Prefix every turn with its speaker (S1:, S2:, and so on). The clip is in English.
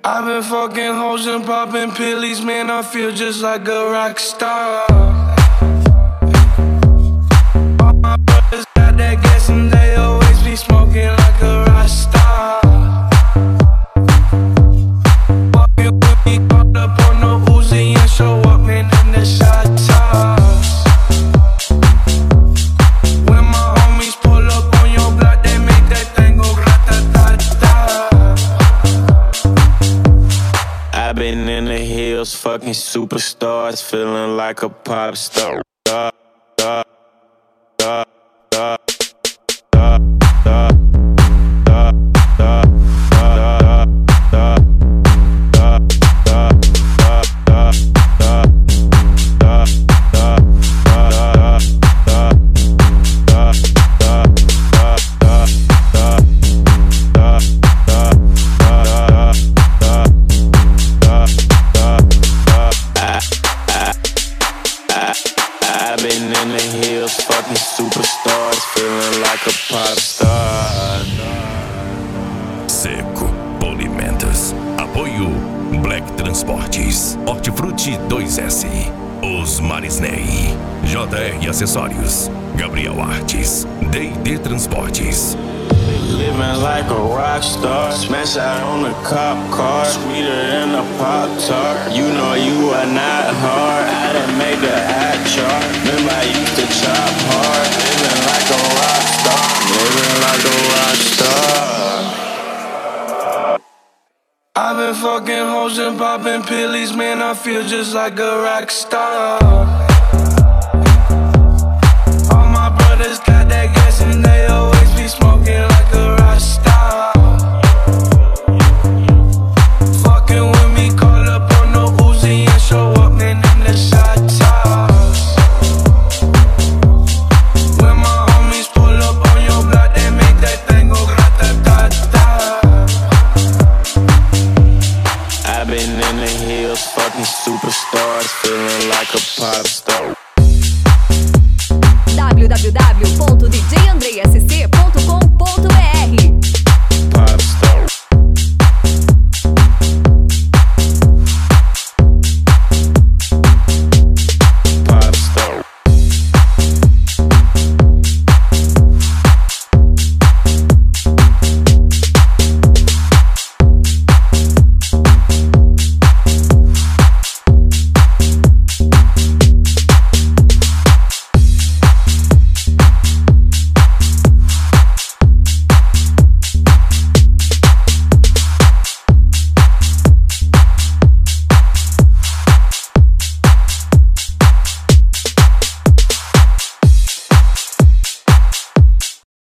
S1: I've been fucking hoes and popping pillies, man, I feel just like a rock star. All my brothers got that gas and they always be smoking like a rock star. Walking with me, caught up on no Uzi and show up, man, in the shot toss. When my homies pull up on your block, they make that thing go rat-ta-ta-ta. I've been in the hills, fucking superstars, feeling like a pop star. I've been in the hills, fucking superstars, feeling like a pop star.
S2: Seco Polimentos. Apoio Black Transportes, Hortifruti 2S, Os Marisnei, JR Acessórios, Gabriel Artes, D&D Transportes.
S1: Living like a rock star, smash out on the cop car, sweeter than a Pop-Tart. You know you are not hard, I done made the hat chart. Remember I used to chop hard, living like a rock star, living like a rock star. I've been fucking hoes and popping pillies, man, I feel just like a rock star. All my brothers got that gas and they always be smoking like a rock star. Fucking with me, call up on no Uzi and show up, man, in the shot toss. When my homies pull up on your block, they make that thing go rat-ta-ta-ta. I've been in the hills, fucking superstars, feeling like a pop